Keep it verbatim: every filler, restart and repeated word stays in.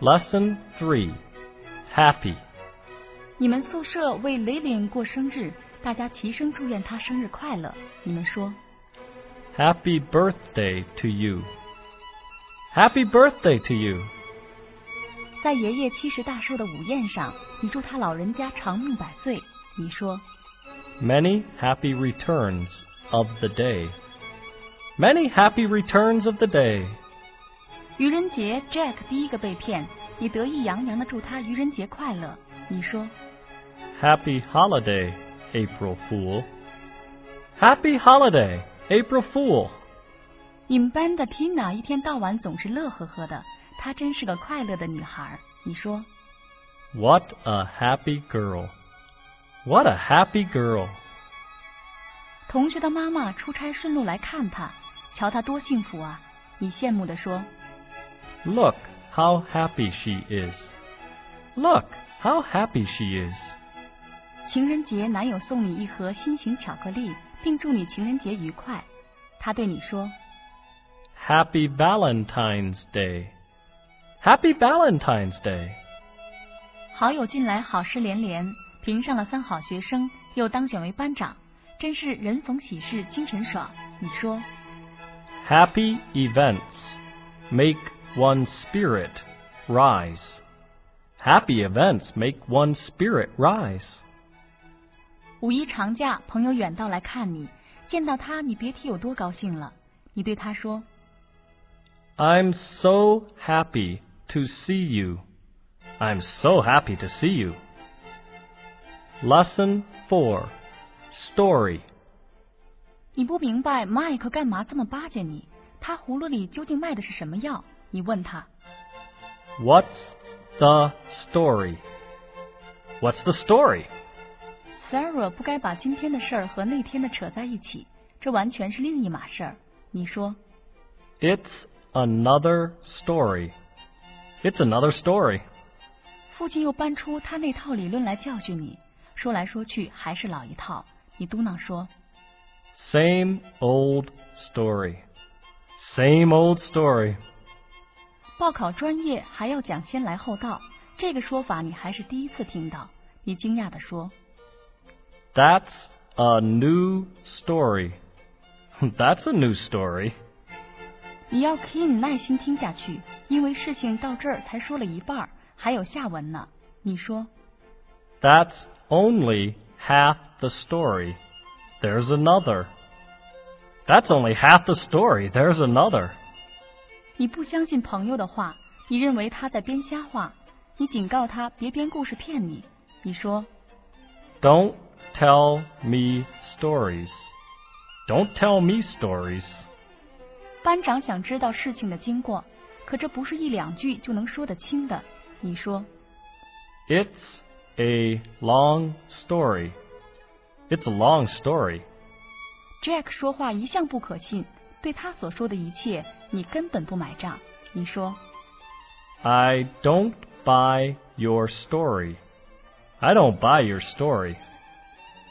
Lesson three. Happy. 你们宿舍为雷琳过生日，大家齐声祝愿她生日快乐。你们说 Happy birthday to you. Happy birthday to you. 在爷爷七十大寿的午宴上，你祝他老人家长命百岁。你说 Many happy returns of the day. Many happy returns of the day. 愚人节 Jack 第一个被骗，你得意洋洋地祝他愚人节快乐。你说 Happy holiday, April Fool. Happy holiday, April Fool. 你们班的 Tina 一天到晚总是乐呵呵的，她真是个快乐的女孩。你说 What a happy girl. What a happy girl. 同学的妈妈出差顺路来看她，瞧她多幸福啊！你羡慕地说 Look how happy she is. Look how happy she is. 情人节男友送你一盒心形巧克力，并祝你情人节愉快。他对你说 Happy Valentine's Day. Happy Valentine's Day. 好友进来好事连连，评上了三好学生，又当选为班长，真是人逢喜事精神爽。你说 Happy events make one's spirit rise. Happy events make one's spirit rise. 五一长假，朋友远道来看你，见到他你别提有多高兴了。你对他说 I'm so happy to see you. I'm so happy to see you. Lesson four. Story. 你不明白 Mike 干嘛这么巴结你，他葫芦里究竟卖的是什么药？你问他 What's the story? What's the story? Sarah 不该把今天的事儿和那天的扯在一起，这完全是另一码事儿。你说 It's another story. It's another story. 父亲又搬出他那套理论来教训你，说来说去还是老一套。你嘟囔说 Same old story. Same old story. 报考专业还要讲先来后到，这个说法你还是第一次听到。你惊讶地说 That's a new story. That's a new story. 你要 Ken 耐心听下去，因为事情到这儿才说了一半，还有下文呢。你说 That's only half the story. There's another. That's only half the story. There's another. 你不相信朋友的话，你认为他在编瞎话，你警告他别编故事骗你。你说 Don't tell me stories. Don't tell me stories. 班长想知道事情的经过，可这不是一两句就能说得清的。你说 It's a long story. It's a long story. Jack 说话一向不可信，对他所说的一切你根本不买账。你说 I don't buy your story. I don't buy your story.